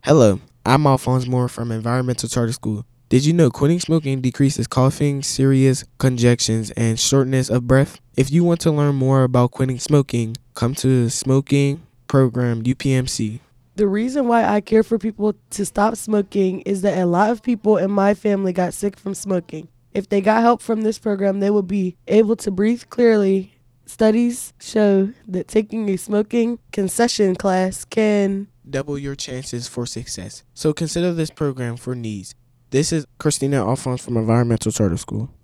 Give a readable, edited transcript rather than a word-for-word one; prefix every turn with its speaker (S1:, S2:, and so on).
S1: Hello, I'm Alphonse Moore from Environmental Charter School. Did you know quitting smoking decreases coughing, serious congestions, and shortness of breath? If you want to learn more about quitting smoking, come to the Smoking Program UPMC.
S2: The reason why I care for people to stop smoking is that a lot of people in my family got sick from smoking. If they got help from this program, they would be able to breathe clearly. Studies show that taking a smoking concession class can
S1: Double your chances for success. So consider this program for needs. This is Christina Alphonse from Environmental Charter School.